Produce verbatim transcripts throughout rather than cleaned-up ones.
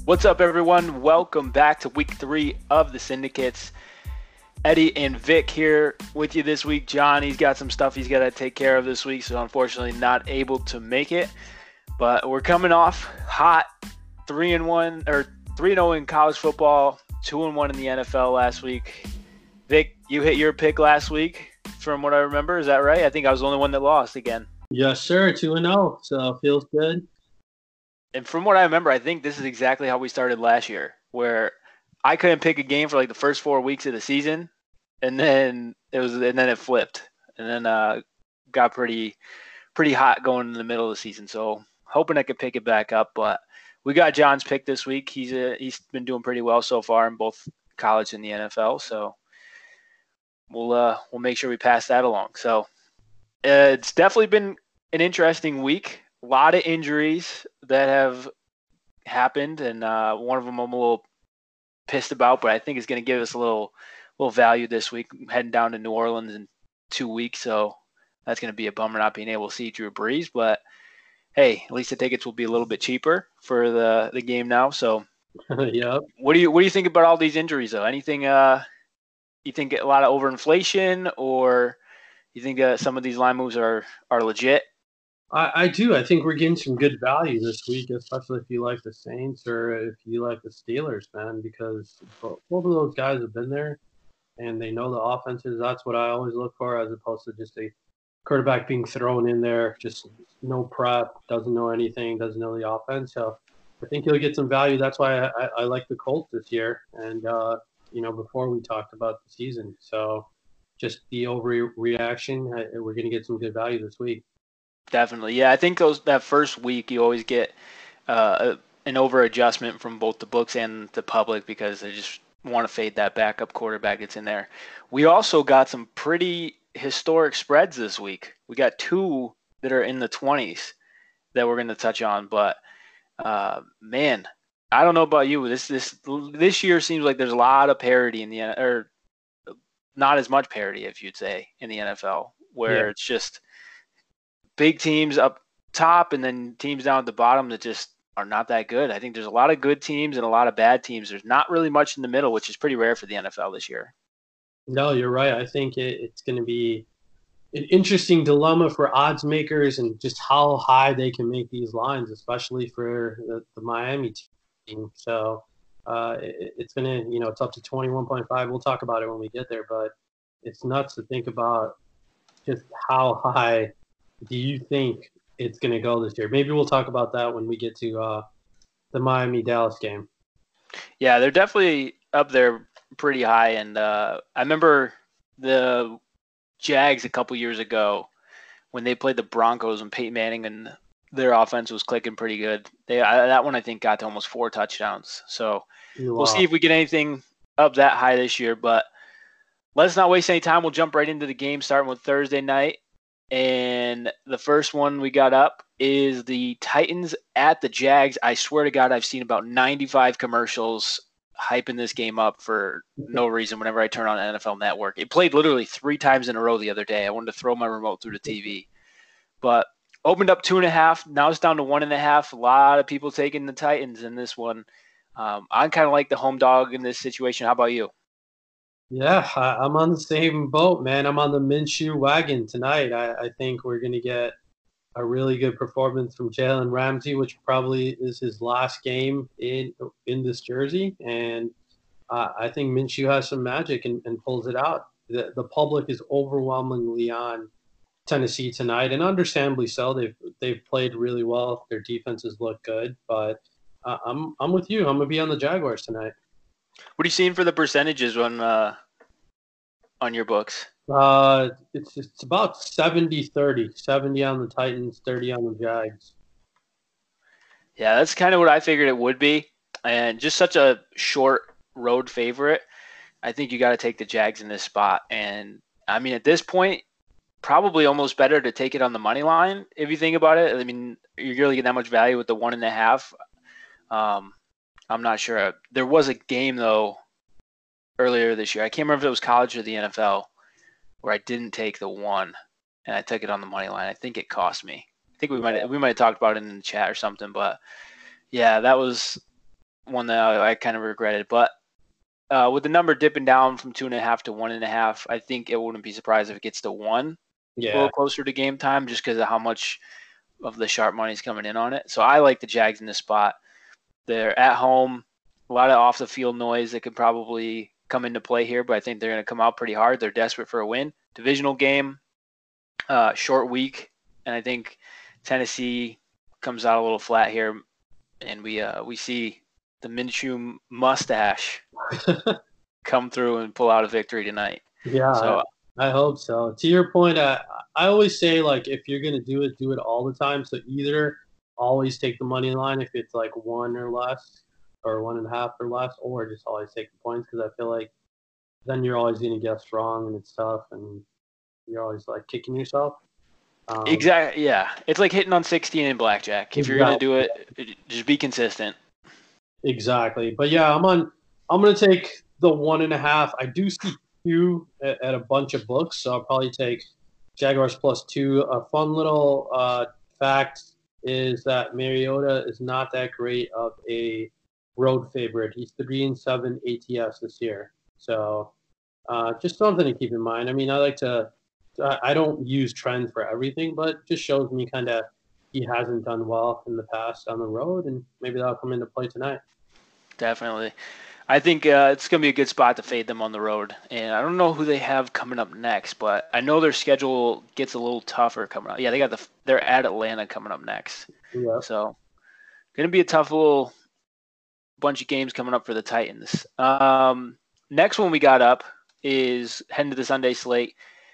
What's up, everyone? Welcome back to week three of the Syndicates. Eddie and Vic here with you this week. John, he's got some stuff he's got to take care of this week, so unfortunately not able to make it. But we're coming off hot, three and one or three and zero in college football, two and one in the N F L last week. Vic, you hit your pick last week, from what I remember. Is that right? I think I was the only one that lost again. Yes, sir. Two and zero, so feels good. And from what I remember, I think this is exactly how we started last year, where I couldn't pick a game for like the first four weeks of the season, and then it was, and then it flipped, and then uh, got pretty, pretty hot going in the middle of the season. So hoping I could pick it back up, but we got John's pick this week. He's a, he's been doing pretty well so far in both college and the N F L. So we'll uh, we'll make sure we pass that along. So uh, it's definitely been an interesting week. A lot of injuries that have happened, and uh, one of them I'm a little pissed about, but I think it's going to give us a little little value this week. I'm heading down to New Orleans in two weeks, so that's going to be a bummer not being able to see Drew Brees. But hey, at least the tickets will be a little bit cheaper for the, the game now. So, yep. What do you what do you think about all these injuries though? Anything? Uh, you think a lot of overinflation, or you think uh, some of these line moves are are legit? I, I do. I think we're getting some good value this week, especially if you like the Saints or if you like the Steelers, man, because both of those guys have been there and they know the offenses. That's what I always look for, as opposed to just a quarterback being thrown in there, just no prep, doesn't know anything, doesn't know the offense. So I think you'll get some value. That's why I, I, I like the Colts this year. And, uh, you know, before we talked about the season. So just the overreaction, we're going to get some good value this week. Definitely. Yeah, I think those that first week you always get uh, an over adjustment from both the books and the public because they just want to fade that backup quarterback that's in there. We also got some pretty historic spreads this week. We got two that are in the twenties that we're going to touch on, but uh, man, I don't know about you. This this this year seems like there's a lot of parity in the or not as much parity, if you'd say, in the N F L, where yeah. It's just big teams up top and then teams down at the bottom that just are not that good. I think there's a lot of good teams and a lot of bad teams. There's not really much in the middle, which is pretty rare for the N F L this year. No, you're right. I think it, it's going to be an interesting dilemma for odds makers and just how high they can make these lines, especially for the, the Miami team. So uh, it, it's going to, you know, it's up to twenty-one point five. We'll talk about it when we get there, but it's nuts to think about just how high do you think it's going to go this year? Maybe we'll talk about that when we get to uh, the Miami-Dallas game. Yeah, they're definitely up there pretty high. And uh, I remember the Jags a couple years ago when they played the Broncos and Peyton Manning and their offense was clicking pretty good. They I, That one, I think, got to almost four touchdowns. So wow. We'll see if we get anything up that high this year. But let's not waste any time. We'll jump right into the game, starting with Thursday night. And the first one we got up is the Titans at the Jags. I swear to God, I've seen about ninety-five commercials hyping this game up for no reason whenever I turn on N F L Network. It played literally three times in a row the other day. I wanted to throw my remote through the T V. But opened up two and a half. Now it's down to one and a half. A lot of people taking the Titans in this one. Um, I'm kind of like the home dog in this situation. How about you? Yeah, I, I'm on the same boat, man. I'm on the Minshew wagon tonight. I, I think we're going to get a really good performance from Jalen Ramsey, which probably is his last game in in this jersey. And uh, I think Minshew has some magic and, and pulls it out. The, the public is overwhelmingly on Tennessee tonight, and understandably so. They've they've played really well. Their defenses look good, but uh, I'm I'm with you. I'm gonna be on the Jaguars tonight. What are you seeing for the percentages on uh, on your books? Uh, it's it's about seventy thirty. seventy on the Titans, thirty on the Jags. Yeah, that's kind of what I figured it would be. And just such a short road favorite, I think you got to take the Jags in this spot. And, I mean, at this point, probably almost better to take it on the money line if you think about it. I mean, you're really getting that much value with the one and a half. Um, I'm not sure. There was a game, though, earlier this year. I can't remember if it was college or the N F L where I didn't take the one and I took it on the money line. I think it cost me. I think we might we might have talked about it in the chat or something, but yeah, that was one that I, I kind of regretted. But uh, with the number dipping down from two and a half to one and a half, I think it wouldn't be surprised if it gets to one. Yeah. A little closer to game time, just because of how much of the sharp money is coming in on it. So I like the Jags in this spot. They're at home, a lot of off the field noise that could probably come into play here, but I think they're going to come out pretty hard. They're desperate for a win. Divisional game, uh, short week, and I think Tennessee comes out a little flat here, and we uh, we see the Minshew mustache come through and pull out a victory tonight. Yeah, so, I, I hope so. To your point, I, I always say, like, if you're going to do it, do it all the time. So either always take the money line if it's like one or less, or one and a half or less, or just always take the points, because I feel like then you're always going to guess wrong and it's tough and you're always like kicking yourself. Um, exactly. Yeah. It's like hitting on sixteen in blackjack. If exactly. you're going to do it, just be consistent. Exactly. But yeah, I'm on, I'm going to take the one and a half. I do see two at, at a bunch of books, so I'll probably take Jaguars plus two. A fun little uh, fact is that Mariota is not that great of a road favorite. He's three and seven A T S this year. So uh, just something to keep in mind. I mean, I like to, I don't use trends for everything, but just shows me kind of he hasn't done well in the past on the road, and maybe that'll come into play tonight. Definitely. I think uh, it's going to be a good spot to fade them on the road. And I don't know who they have coming up next, but I know their schedule gets a little tougher coming up. Yeah, they got the they're at Atlanta coming up next. Yeah. So going to be a tough little bunch of games coming up for the Titans. Um, next one we got up is heading to the Sunday slate.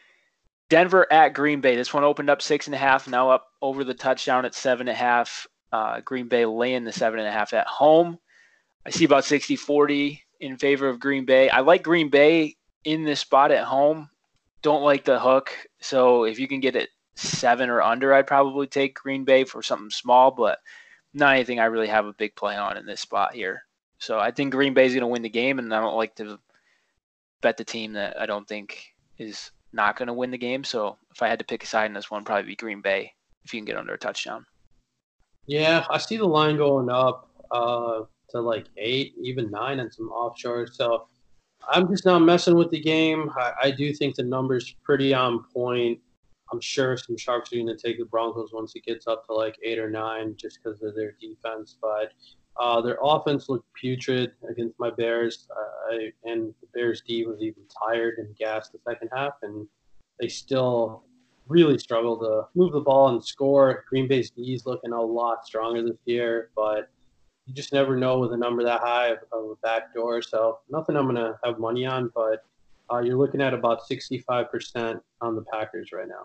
Denver at Green Bay. This one opened up six and a half, now up over the touchdown at seven and a half. Uh, Green Bay laying the seven and a half at home. I see about sixty forty in favor of Green Bay. I like Green Bay in this spot at home. Don't like the hook. So if you can get it seven or under, I'd probably take Green Bay for something small, but not anything I really have a big play on in this spot here. So I think Green Bay is going to win the game, and I don't like to bet the team that I don't think is not going to win the game. So if I had to pick a side in this one, probably be Green Bay if you can get under a touchdown. Yeah, I see the line going up uh, to like eight, even nine, and some offshore. So I'm just not messing with the game. I, I do think the number's pretty on point. I'm sure some sharks are going to take the Broncos once it gets up to like eight or nine just because of their defense. But uh, their offense looked putrid against my Bears, uh, I, and the Bears' D was even tired and gassed the second half, and they still really struggled to move the ball and score. Green Bay's D is looking a lot stronger this year, but you just never know with a number that high of, of a backdoor. So nothing I'm going to have money on, but uh, you're looking at about sixty-five percent on the Packers right now.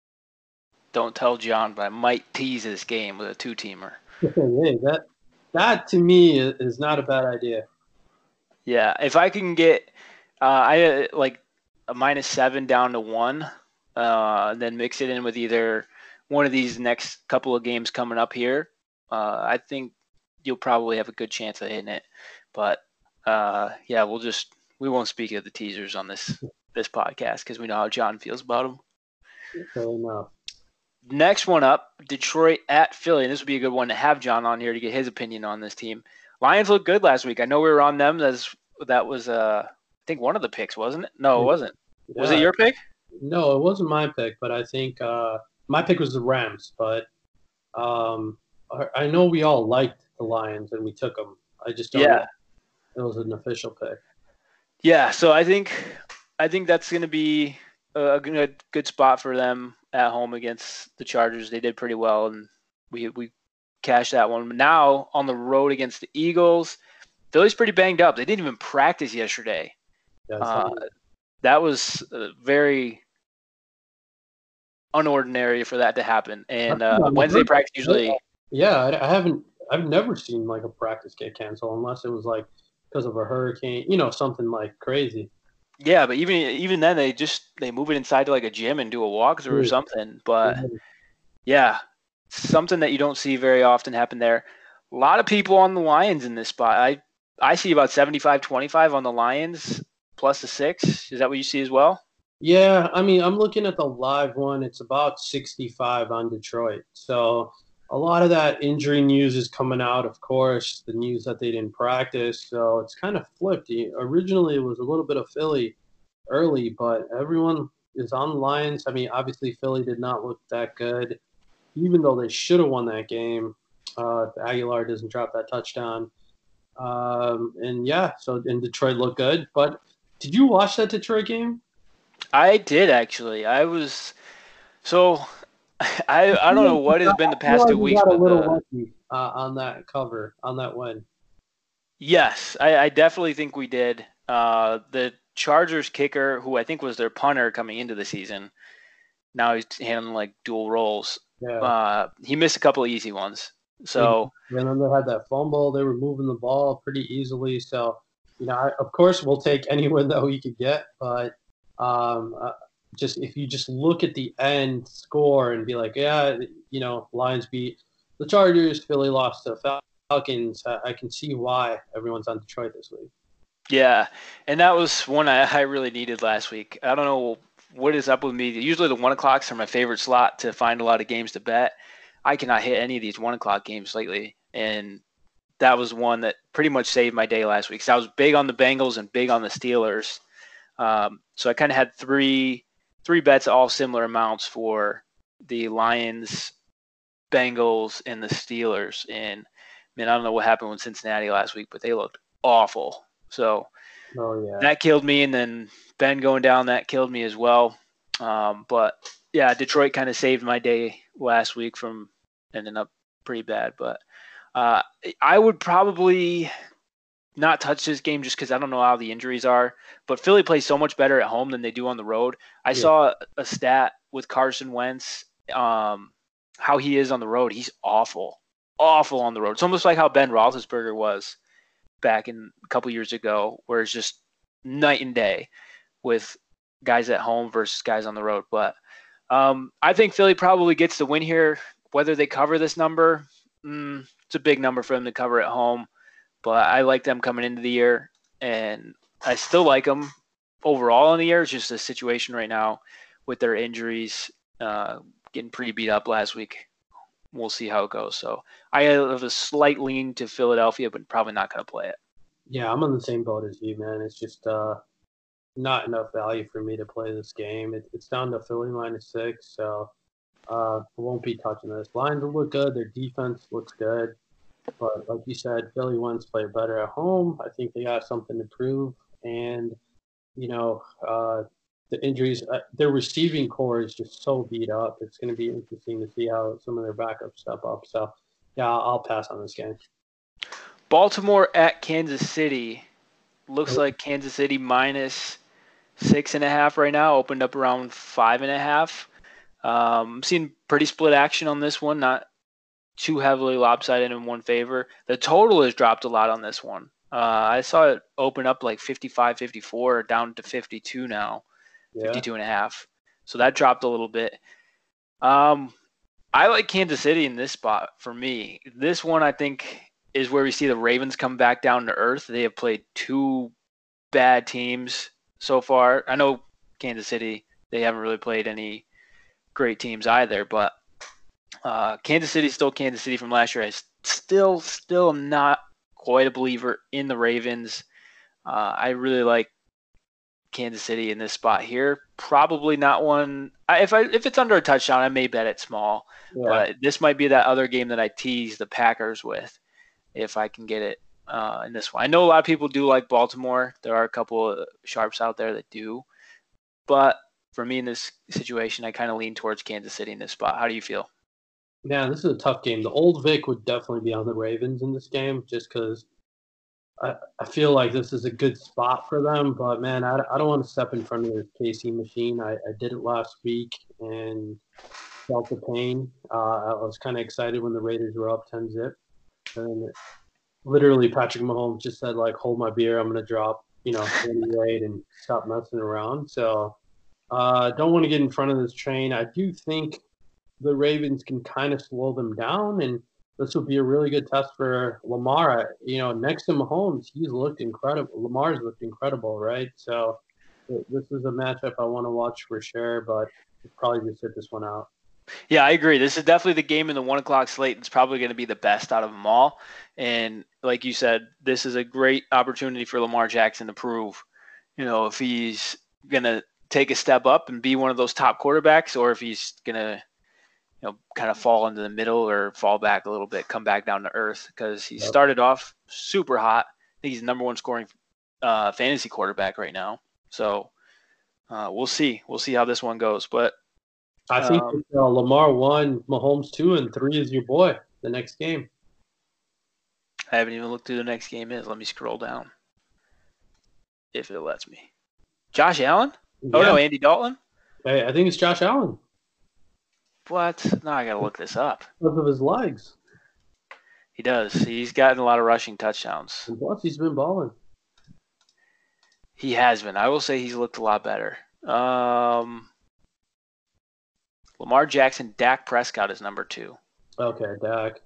Don't tell John, but I might tease this game with a two-teamer. Hey, that that to me is not a bad idea. Yeah, if I can get uh, I like a minus seven down to one, uh, and then mix it in with either one of these next couple of games coming up here, uh, I think you'll probably have a good chance of hitting it. But uh, yeah, we'll just we won't speak of the teasers on this this podcast because we know how John feels about them. Fair enough. Next one up, Detroit at Philly. And this would be a good one to have John on here to get his opinion on this team. Lions looked good last week. I know we were on them. That's, that was, uh, I think, one of the picks, wasn't it? No, it wasn't. Yeah. Was it your pick? No, it wasn't my pick, but I think uh, my pick was the Rams. But um, I know we all liked the Lions and we took them. I just don't yeah. know it was an official pick. Yeah, so I think I think that's going to be a good, good spot for them at home against the Chargers. They did pretty well, and we we cashed that one. But now on the road against the Eagles, Philly's pretty banged up. They didn't even practice yesterday. Yeah, uh, that was uh, very unordinary for that to happen. And uh, Wednesday practice usually. Yeah, I, I haven't. I've never seen like a practice get canceled unless it was like because of a hurricane, you know, something like crazy. Yeah, but even even then, they just they move it inside to like a gym and do a walkthrough or something. But yeah, something that you don't see very often happen there. A lot of people on the Lions in this spot. I I see about seventy-five twenty-five on the Lions plus the six. Is that what you see as well? Yeah, I mean, I'm looking at the live one. It's about sixty-five on Detroit. So a lot of that injury news is coming out, of course, the news that they didn't practice. So it's kind of flipped. Originally, it was a little bit of Philly early, but everyone is on the Lions. I mean, obviously, Philly did not look that good, even though they should have won that game. Uh, if Aguilar doesn't drop that touchdown. Um, and yeah, so in Detroit looked good. But did you watch that Detroit game? I did actually. I was so I I don't know what has been the I feel past like two we weeks, got a but little the lucky uh, on that cover, on that win. yes, I, I definitely think we did. Uh, the Chargers kicker, who I think was their punter coming into the season, now he's handling like dual roles. Yeah. Uh, he missed a couple of easy ones. And So then they had that fumble. They were moving the ball pretty easily. So, you know, I, of course, we'll take any win that we could get. But um, uh, just if you just look at the end score and be like, yeah, you know, Lions beat the Chargers, Philly lost to Falcons, I, I can see why everyone's on Detroit this week. yeah, and that was one I, I really needed last week. I don't know what is up with me. Usually the one o'clocks are my favorite slot to find a lot of games to bet. I cannot hit any of these one o'clock games lately, and that was one that pretty much saved my day last week. So I was big on the Bengals and big on the Steelers. Um, so I kind of had three three bets, all similar amounts for the Lions, Bengals, and the Steelers. And man, I don't know what happened with Cincinnati last week, but they looked awful. So Oh, yeah. that killed me, and then Ben going down, that killed me as well. Um, but yeah, Detroit kind of saved my day last week from ending up pretty bad. But uh, I would probably not touch this game just because I don't know how the injuries are. But Philly plays so much better at home than they do on the road. I Yeah. saw a stat with Carson Wentz, um, how he is on the road. He's awful, awful on the road. It's almost like how Ben Roethlisberger was back in a couple years ago, where it's just night and day with guys at home versus guys on the road. But um, I think Philly probably gets the win here. Whether they cover this number, mm, it's a big number for them to cover at home. But I like them coming into the year, and I still like them overall in the year. It's just a situation right now with their injuries, uh, getting pretty beat up last week. We'll see how it goes. So I have a slight lean to Philadelphia, but probably not going to play it. Yeah, I'm on the same boat as you, man. It's just uh, not enough value for me to play this game. It, it's down to Philly minus six, so uh, I won't be touching this. Lions will look good. Their defense looks good. But like you said, Philly wants to play better at home. I think they got something to prove. And, you know, uh, the injuries, uh, their receiving core is just so beat up. It's going to be interesting to see how some of their backups step up. So, yeah, I'll, I'll pass on this game. Baltimore at Kansas City. Looks like Kansas City minus six and a half right now. Opened up around five and a half. Um, seen pretty split action on this one. Not too heavily lopsided in one favor. The total has dropped a lot on this one. Uh, I saw it open up like fifty-five, fifty-four, down to fifty-two now, Yeah. fifty-two and a half. So that dropped a little bit. Um, I like Kansas City in this spot for me. This one, I think, is where we see the Ravens come back down to earth. They have played two bad teams so far. I know Kansas City, they haven't really played any great teams either, but uh, Kansas City still Kansas City from last year. I still, still am not quite a believer in the Ravens. Uh, I really like Kansas City in this spot here. Probably not one. I, if I if it's under a touchdown, I may bet it small. Yeah. But this might be that other game that I tease the Packers with, if I can get it uh, in this one. I know a lot of people do like Baltimore. There are a couple of sharps out there that do, but for me in this situation, I kind of lean towards Kansas City in this spot. How do you feel? Yeah, this is a tough game. The old Vic would definitely be on the Ravens in this game just because I, I feel like this is a good spot for them. But, man, I, I don't want to step in front of this K C machine. I, I did it last week and felt the pain. Uh, I was kind of excited when the Raiders were up ten zip. And literally, Patrick Mahomes just said, like, hold my beer. I'm going to drop, you know, thirty weight and stop messing around. So I uh, don't want to get in front of this train. I do think the Ravens can kind of slow them down, and this will be a really good test for Lamar. You know, next to Mahomes, he's looked incredible. Lamar's looked incredible, right? So this is a matchup I want to watch for sure, but probably just sit this one out. Yeah, I agree. This is definitely the game in the one o'clock slate. It's probably going to be the best out of them all. And like you said, this is a great opportunity for Lamar Jackson to prove, you know, if he's going to take a step up and be one of those top quarterbacks, or if he's going to, you know, kind of fall into the middle or fall back a little bit, come back down to earth, because he Yep. started off super hot. I think he's the number one scoring uh, fantasy quarterback right now. So uh, we'll see. We'll see how this one goes. But I think um, uh, Lamar one, Mahomes two, and three is your boy. The next game. I haven't even looked who the next game is. Let me scroll down if it lets me. Josh Allen? Oh, Yeah. no, Andy Dalton? Hey, I think it's Josh Allen What? Now I got to look this up. because of his legs. He does. He's gotten a lot of rushing touchdowns. And plus, he's been balling. He has been. I will say he's looked a lot better. Um, Lamar Jackson, Dak Prescott is number two. Okay, Dak.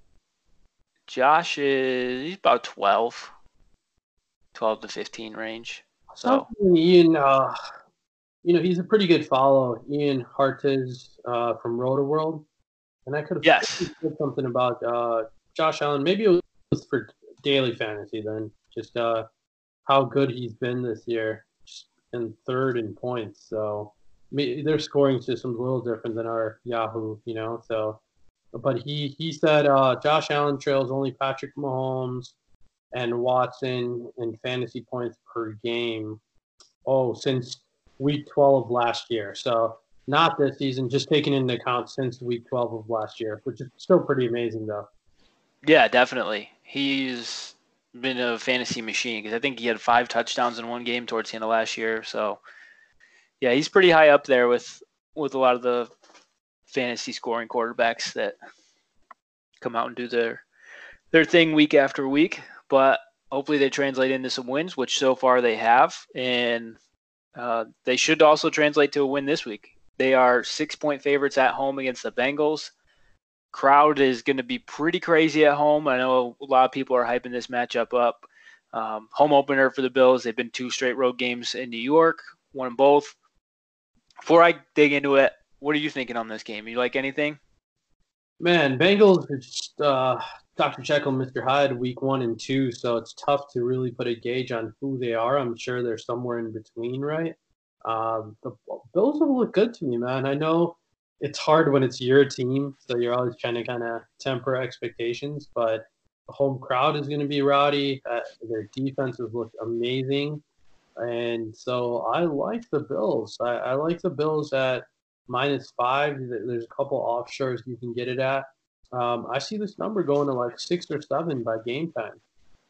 Josh is he's about twelve, twelve to fifteen range. So Something Ian, uh, you know, he's a pretty good follow. Ian Hartiz uh, from Rotoworld. And I could have yes, said something about uh, Josh Allen. Maybe it was for daily fantasy then. Just uh, how good he's been this year, just in third in points. So me- their scoring system's a little different than our Yahoo, you know. So, but he he said uh, Josh Allen trails only Patrick Mahomes and Watson in fantasy points per game. Oh, since week twelve of last year. So not this season, just taking into account since week twelve of last year, which is still pretty amazing, though. yeah, definitely. He's been a fantasy machine because I think he had five touchdowns in one game towards the end of last year. So yeah, he's pretty high up there with with a lot of the fantasy scoring quarterbacks that come out and do their their thing week after week. But hopefully they translate into some wins, which so far they have, and uh, they should also translate to a win this week. They are six point favorites at home against the Bengals. Crowd is going to be pretty crazy at home. I know a lot of people are hyping this matchup up. Um, home opener for the Bills. They've been two straight road games in New York, won them both. Before I dig into it, what are you thinking on this game? You like anything? Man, Bengals are just uh, Doctor Jekyll, Mister Hyde, week one and two, so it's tough to really put a gauge on who they are. I'm sure they're somewhere in between, right? Um, the Bills will look good to me, man. I know it's hard when it's your team, so you're always trying to kind of temper expectations, but the home crowd is going to be rowdy. Uh, their defenses look amazing. And so I like the Bills. I, I like the Bills at minus five. There's a couple offshores you can get it at. Um, I see this number going to like six or seven by game time.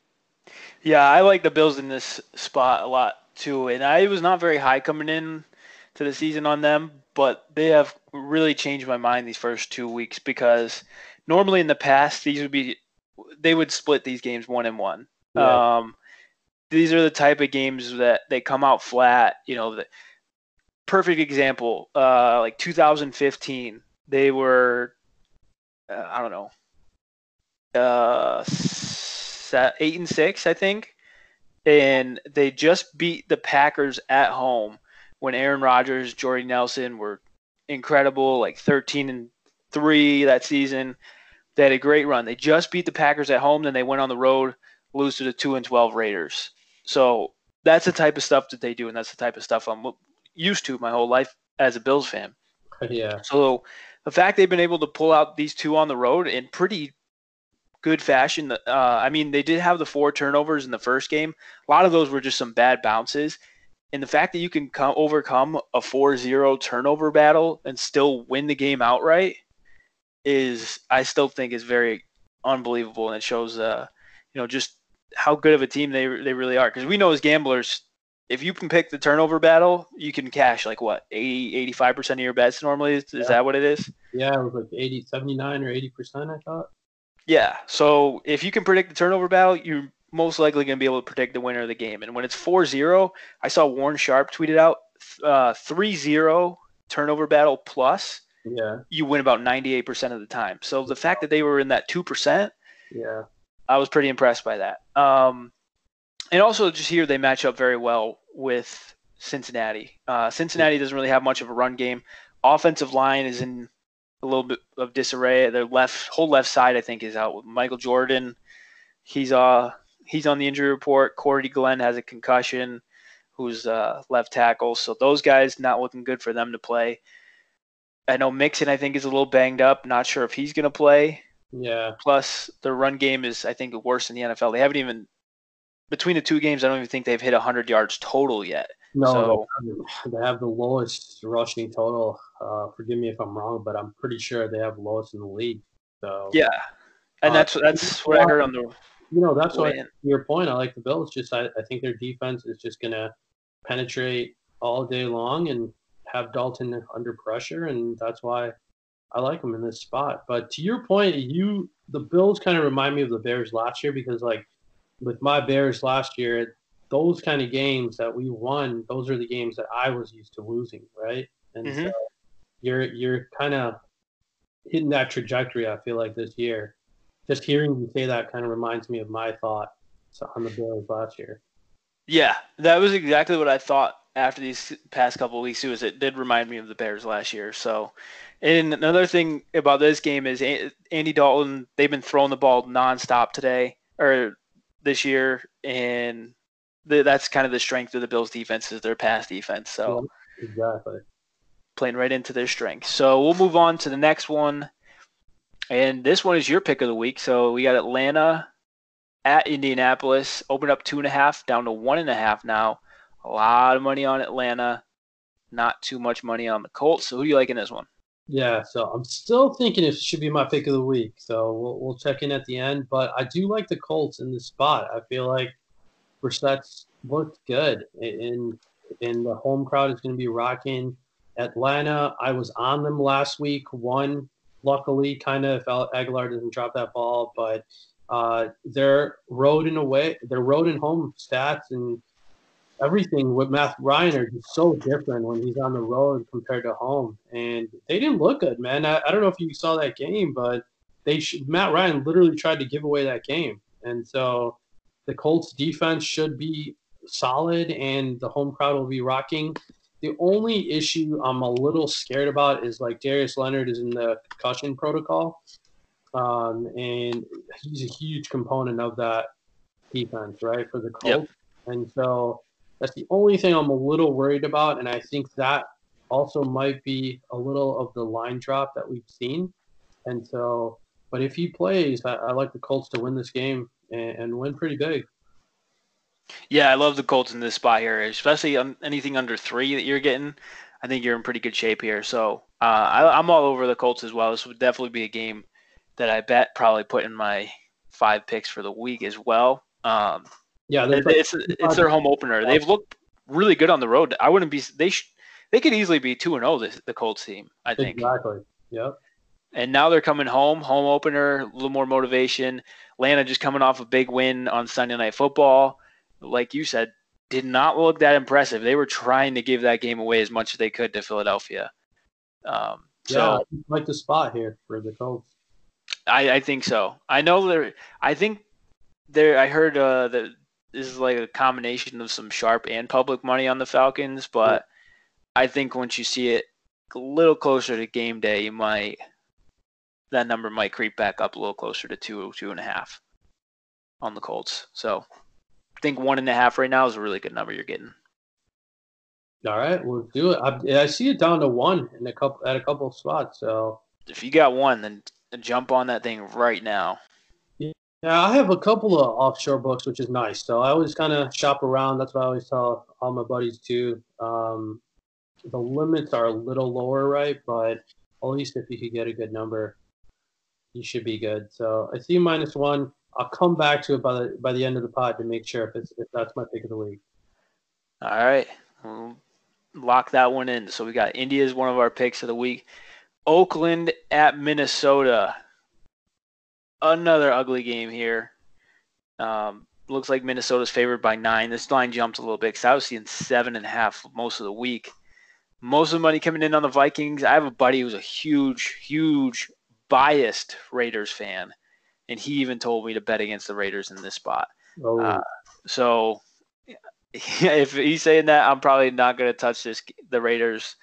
Yeah, I like the Bills in this spot a lot too, and I was not very high coming in to the season on them, but they have really changed my mind these first two weeks because normally in the past these would be they would split these games one and one. Yeah. Um, these are the type of games that they come out flat. You know, the perfect example, uh, like two thousand fifteen, they were uh, I don't know, uh, set, eight and six, I think, and they just beat the Packers at home when Aaron Rodgers, Jordy Nelson were incredible, like thirteen and three that season. They had a great run. They just beat the Packers at home, then they went on the road, lose to the two and twelve Raiders. So that's the type of stuff that they do, and that's the type of stuff I'm used to my whole life as a Bills fan. Yeah. So the fact they've been able to pull out these two on the road in pretty good fashion. Uh, I mean, they did have the four turnovers in the first game. A lot of those were just some bad bounces. And the fact that you can come, overcome a four zero turnover battle and still win the game outright is, I still think, is very unbelievable. And it shows, uh, you know, just how good of a team they they really are. Because we know as gamblers, if you can pick the turnover battle, you can cash like what, eighty, eighty-five percent of your bets normally. Is, is Yeah. that what it is? Yeah, it was like eighty, seventy-nine or eighty percent, I thought. Yeah. So if you can predict the turnover battle, you're most likely going to be able to predict the winner of the game. And when it's four zero, I saw Warren Sharp tweeted out uh, three zero turnover battle plus, Yeah. you win about ninety-eight percent of the time. So the fact that they were in that two percent, Yeah. I was pretty impressed by that. Um, and also just here they match up very well with Cincinnati. Uh, Cincinnati doesn't really have much of a run game. Offensive line is in a little bit of disarray. Their left whole left side, I think, is out with Michael Jordan. He's uh he's on the injury report. Cordy Glenn has a concussion, who's uh, left tackle. So those guys not looking good for them to play. I know Mixon, I think, is a little banged up. Not sure if he's going to play. Yeah. Plus, their run game is, I think, worse in the N F L. They haven't even between the two games. I don't even think they've hit one hundred yards total yet. No, so, they have the lowest rushing total. Uh, forgive me if I'm wrong, but I'm pretty sure they have the lowest in the league. So yeah, and uh, that's that's what I heard on the. You know, that's why. To your point, I like the Bills. Just I, I think their defense is just gonna penetrate all day long and have Dalton under pressure, and that's why I like them in this spot. But to your point, you the Bills kind of remind me of the Bears last year because, like, with my Bears last year, those kind of games that we won, those are the games that I was used to losing, right? And mm-hmm. so you're you're kind of hitting that trajectory. I feel like this year, just hearing you say that kind of reminds me of my thought on the Bears last year. Yeah, that was exactly what I thought after these past couple of weeks. Too, is it did remind me of the Bears last year. So, and another thing about this game is Andy Dalton. They've been throwing the ball nonstop today or this year, and the, that's kind of the strength of the Bills' defense is their pass defense. So, yeah, exactly playing right into their strength. So we'll move on to the next one, and this one is your pick of the week. So we got Atlanta at Indianapolis, opened up two and a half, down to one and a half now. A lot of money on Atlanta, not too much money on the Colts. So who do you like in this one? Yeah, so I'm still thinking it should be my pick of the week. So we'll we'll check in at the end. But I do like the Colts in this spot. I feel like Brissett's looked good, and and the home crowd is going to be rocking. Atlanta, I was on them last week. Won, luckily, kind of if Aguilar doesn't drop that ball, but. Uh, their road and away, their road and home stats and everything with Matt Ryan are just so different when he's on the road compared to home. And they didn't look good, man. I, I don't know if you saw that game, but they should, Matt Ryan literally tried to give away that game. And so the Colts defense should be solid and the home crowd will be rocking. The only issue I'm a little scared about is like Darius Leonard is in the concussion protocol. Um, and he's a huge component of that defense, right, for the Colts. Yep. And so that's the only thing I'm a little worried about. And I think that also might be a little of the line drop that we've seen. And so, but if he plays, I, I like the Colts to win this game and, and win pretty big. Yeah, I love the Colts in this spot here, especially on anything under three that you're getting. I think you're in pretty good shape here. So uh, I, I'm all over the Colts as well. This would definitely be a game that I bet probably put in my five picks for the week as well. Um, yeah, it's it's their home opener. They've looked really good on the road. I wouldn't be they sh- they could easily be two and zero. This the Colts team, I think. Exactly. Yep. And now they're coming home, home opener, a little more motivation. Atlanta just coming off a big win on Sunday Night Football, like you said, did not look that impressive. They were trying to give that game away as much as they could to Philadelphia. Um, so yeah, I like the spot here for the Colts. I, I think so. I know there. I think there. I heard uh, that this is like a combination of some sharp and public money on the Falcons, but yeah. I think once you see it a little closer to game day, you might that number might creep back up a little closer to two, two and a half on the Colts. So I think one and a half right now is a really good number you're getting. All right, we'll do it. I, I see it down to one in a couple at a couple of spots. So if you got one, then jump on that thing right now. Yeah, I have a couple of offshore books, which is nice. So I always kind of shop around. That's what I always tell all my buddies too. Um, the limits are a little lower, right? But at least if you could get a good number, you should be good. So I see minus one. I'll come back to it by the by the end of the pod to make sure if it's if that's my pick of the week. All right, we'll lock that one in. So we got India as one of our picks of the week. Oakland at Minnesota. Another ugly game here. Um, looks like Minnesota's favored by nine. This line jumped a little bit because I was seeing seven and a half most of the week. Most of the money coming in on the Vikings. I have a buddy who's a huge, huge biased Raiders fan, and he even told me to bet against the Raiders in this spot. Oh. Uh, so if he's saying that, I'm probably not going to touch this the Raiders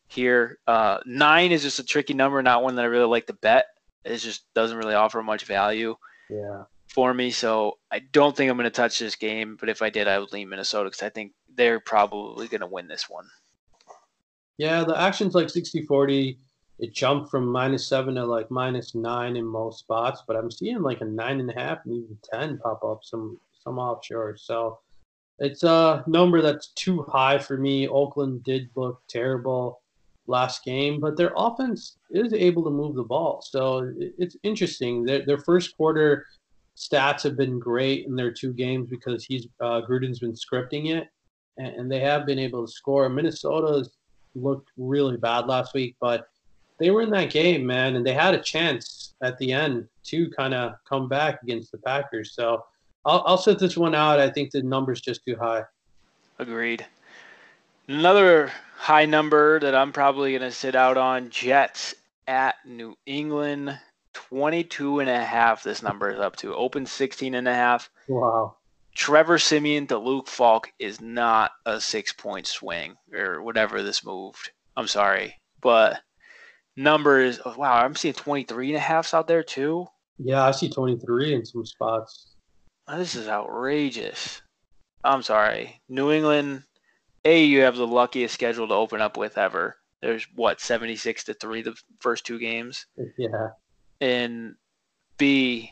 here. Uh, nine is just a tricky number, not one that I really like to bet. It just doesn't really offer much value Yeah. for me. So I don't think I'm going to touch this game. But if I did, I would lean Minnesota because I think they're probably going to win this one. Yeah, the action's like sixty forty. It jumped from minus seven to like minus nine in most spots, but I'm seeing like a nine and a half and even ten pop up some some offshore. So it's a number that's too high for me. Oakland did look terrible last game, but their offense is able to move the ball. So it's interesting. Their, their first quarter stats have been great in their two games because he's uh, Gruden's been scripting it, and, and they have been able to score. Minnesota's looked really bad last week, but they were in that game, man, and they had a chance at the end to kind of come back against the Packers. So I'll, I'll set this one out. I think the number's just too high. Agreed. Another high number that I'm probably going to sit out on, Jets at New England. twenty-two and a half this number is up to. Open sixteen and a half. Wow. Trevor Siemian to Luke Falk is not a six-point swing or whatever this moved. I'm sorry. But numbers, wow, I'm seeing twenty-three and a halves out there too. Yeah, I see twenty-three in some spots. This is outrageous. I'm sorry. New England, A, you have the luckiest schedule to open up with ever. There's, what, seventy-six to three the first two games? Yeah. And B,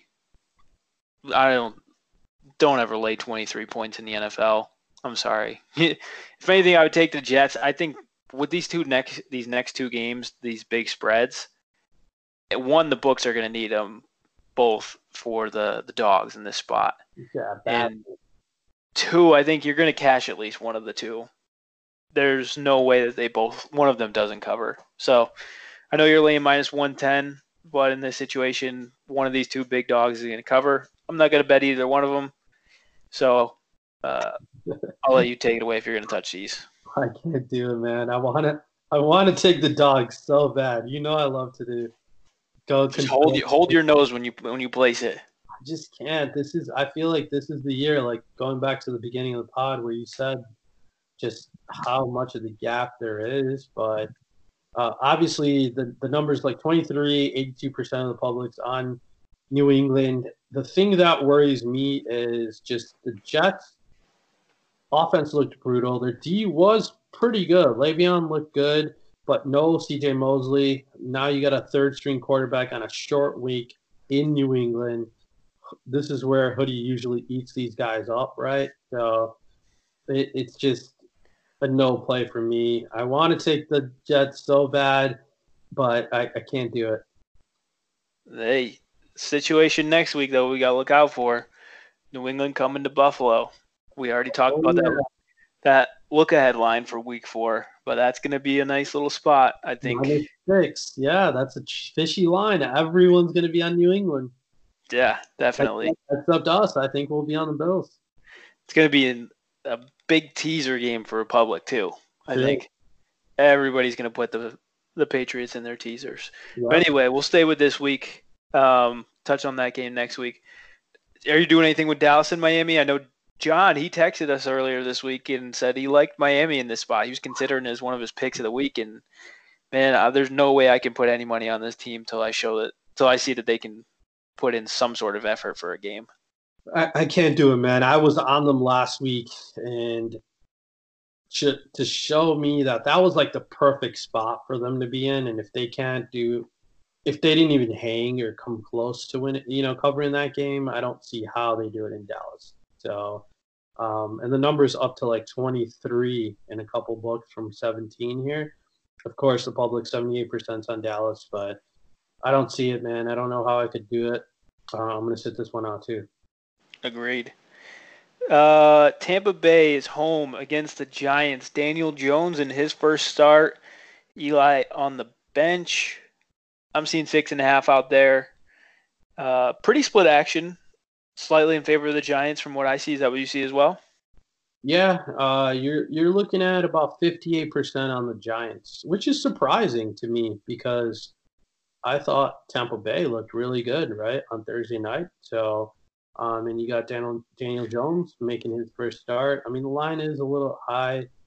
I don't don't ever lay twenty-three points in the N F L. I'm sorry. If anything, I would take the Jets. I think with these two next these next two games, these big spreads, one, the books are going to need them both for the, the dogs in this spot. Yeah, bad. And two, I think you're going to cash at least one of the two. There's no way that they both one of them doesn't cover. So I know you're laying minus one ten, but in this situation, one of these two big dogs is going to cover. I'm not going to bet either one of them. So uh, I'll let you take it away if you're going to touch these. I can't do it, man. I want to. I want to take the dogs so bad. You know, I love to do. Go. Just hold you, hold your nose when you when you place it. I just can't. This is. I feel like this is the year. Like going back to the beginning of the pod where you said just how much of the gap there is, but uh, obviously the the numbers like twenty-three, eighty-two percent of the public's on New England. The thing that worries me is just the Jets. Offense looked brutal. Their D was pretty good. Le'Veon looked good, but no C J Mosley. Now you got a third-string quarterback on a short week in New England. This is where Hoodie usually eats these guys up, right? So it, it's just a no play for me. I want to take the Jets so bad, but I, I can't do it. Hey, situation next week, though, we got to look out for. New England coming to Buffalo. We already talked Oh, about yeah. that that look-ahead line for week four, but that's going to be a nice little spot, I think. Minus six. Yeah, that's a fishy line. Everyone's going to be on New England. Yeah, definitely. That's up to us. I think we'll be on the Bills. It's going to be in a big teaser game for Republic, too. I Sure. think everybody's going to put the the Patriots in their teasers. Yeah. But anyway, we'll stay with this week. Um, touch on that game next week. Are you doing anything with Dallas and Miami? I know John, he texted us earlier this week and said he liked Miami in this spot. He was considering it as one of his picks of the week. And, man, uh, there's no way I can put any money on this team till I show that, till I see that they can put in some sort of effort for a game. I, I can't do it, man. I was on them last week, and to, to show me that that was like the perfect spot for them to be in. And if they can't do, if they didn't even hang or come close to win it, you know, covering that game, I don't see how they do it in Dallas. So, um, and the number's up to like twenty-three in a couple books from seventeen here. Of course, the public seventy-eight percent on Dallas, but I don't see it, man. I don't know how I could do it. Uh, I'm going to sit this one out too. Agreed. Uh, Tampa Bay is home against the Giants. Daniel Jones in his first start. Eli on the bench. I'm seeing six and a half out there. Uh, pretty split action. Slightly in favor of the Giants from what I see. Is that what you see as well? Yeah, uh, you're you're looking at about fifty-eight percent on the Giants, which is surprising to me because I thought Tampa Bay looked really good, right, on Thursday night. So, um, and you got Daniel Daniel Jones making his first start. I mean, the line is a little high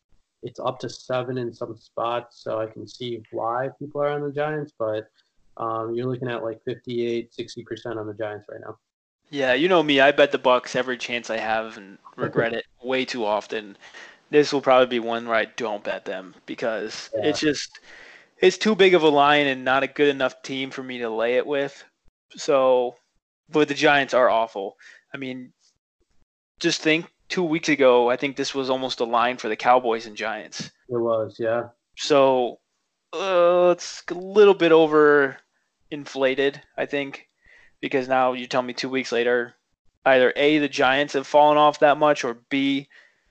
it's up to seven in some spots, so I can see why people are on the Giants. But um, you're looking at like fifty-eight, sixty percent on the Giants right now. Yeah, you know me. I bet the Bucks every chance I have and regret it way too often. This will probably be one where I don't bet them because Yeah, it's just it's too big of a line and not a good enough team for me to lay it with. So, but the Giants are awful. I mean, just think two weeks ago, I think this was almost a line for the Cowboys and Giants. it was. Yeah. So uh, it's a little bit over inflated, I think, because now you tell me two weeks later, either A, the Giants have fallen off that much, or B,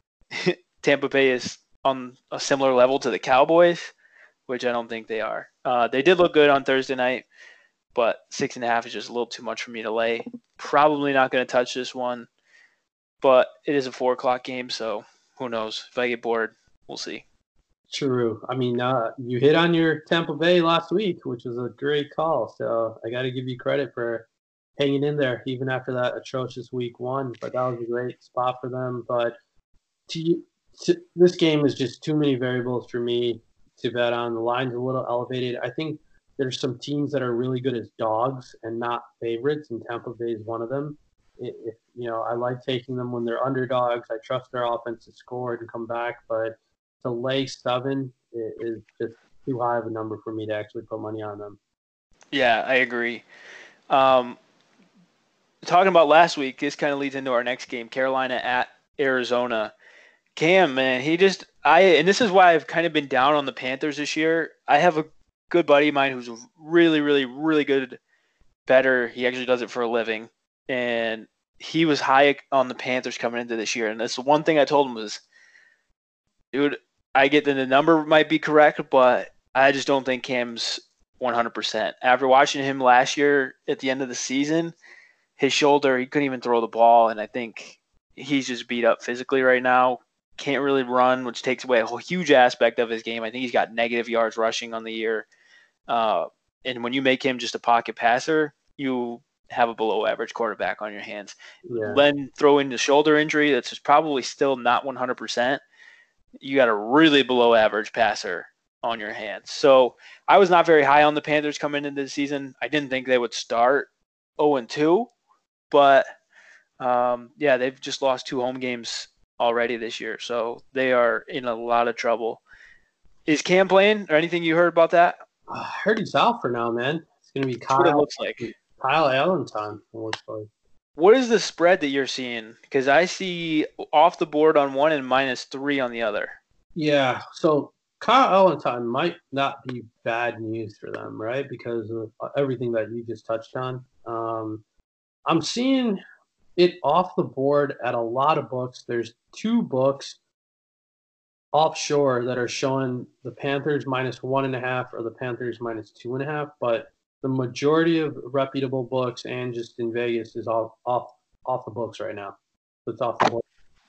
Tampa Bay is on a similar level to the Cowboys, which I don't think they are. Uh, they did look good on Thursday night, but six and a half is just a little too much for me to lay. Probably not going to touch this one, but it is a four o'clock game, so who knows? If I get bored, we'll see. True. I mean, uh, you hit on your Tampa Bay last week, which was a great call. So I got to give you credit for hanging in there even after that atrocious week one. But that was a great spot for them. But to, to, this game is just too many variables for me to bet on. The line's a little elevated. I think there's some teams that are really good as dogs and not favorites, and Tampa Bay is one of them. If, you know, I like taking them when they're underdogs. I trust their offense to score and come back, but to lay seven is just too high of a number for me to actually put money on them. Yeah, I agree. Um, talking about last week, this kind of leads into our next game, Carolina at Arizona. Cam, man, he just I and this is why I've kind of been down on the Panthers this year. I have a good buddy of mine who's a really, really, really good bettor. He actually does it for a living, and he was high on the Panthers coming into this year. And that's the one thing I told him was, dude, I get that the number might be correct, but I just don't think Cam's one hundred percent. After watching him last year at the end of the season, his shoulder, he couldn't even throw the ball, and I think he's just beat up physically right now. Can't really run, which takes away a whole huge aspect of his game. I think he's got negative yards rushing on the year. Uh, and when you make him just a pocket passer, you have a below average quarterback on your hands. Yeah. Then throw in the shoulder injury that's just probably still not one hundred percent. You got a really below average passer on your hands. So I was not very high on the Panthers coming into the season. I didn't think they would start oh and two, but um, yeah, they've just lost two home games already this year. So they are in a lot of trouble. Is Cam playing or anything you heard about that? I heard he's out for now, man. It's going to be Kyle. That's what it looks like. Kyle Allen time, it looks like. What is the spread that you're seeing? Because I see off the board on one and minus three on the other. Yeah, so Kyle Allen time might not be bad news for them, right? Because of everything that you just touched on. Um, I'm seeing it off the board at a lot of books. There's two books offshore that are showing the Panthers minus one and a half or the Panthers minus two and a half, but the majority of reputable books and just in Vegas is off off off the books right now. So it's off the board.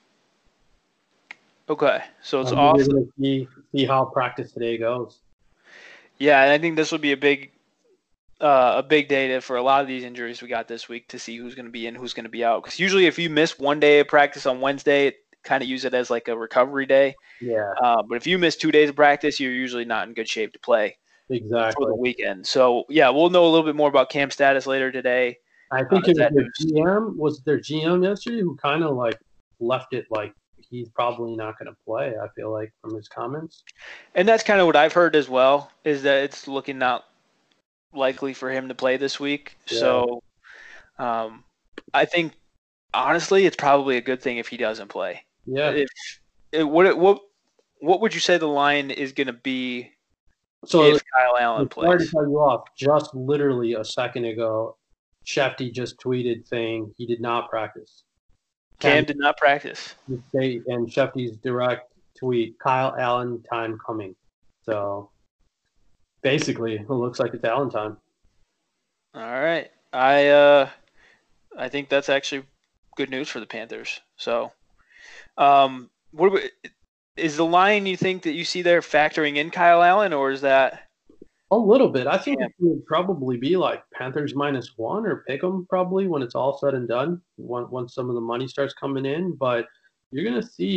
Okay, so it's um, off. We're gonna see see how practice today goes. Yeah, and I think this will be a big, uh, a big data for a lot of these injuries we got this week to see who's going to be in, who's going to be out. Because usually, if you miss one day of practice on Wednesday, kind of use it as like a recovery day. Yeah. Uh, but if you miss two days of practice, you're usually not in good shape to play. Exactly. For the weekend. So, yeah, we'll know a little bit more about Cam's status later today. I think uh, it was their G M, was their G M yesterday who kind of like left it like he's probably not going to play, I feel like, from his comments. And that's kind of what I've heard as well, is that it's looking not likely for him to play this week. Yeah. So um, I think, honestly, it's probably a good thing if he doesn't play. Yeah. If, it, what, what, what would you say the line is going to be? So if Kyle Allen plays. Sorry to cut you off. Just literally a second ago, Shefty just tweeted saying he did not practice. Cam did not practice. And Shefty's direct tweet, Kyle Allen time coming. So basically, it looks like it's Allen time. All right. I uh, I think that's actually good news for the Panthers. So, um, what we, is the line you think that you see there factoring in Kyle Allen, or is that a little bit? I think yeah. It would probably be like Panthers minus one or pick them probably when it's all said and done. Once once some of the money starts coming in, but you're gonna see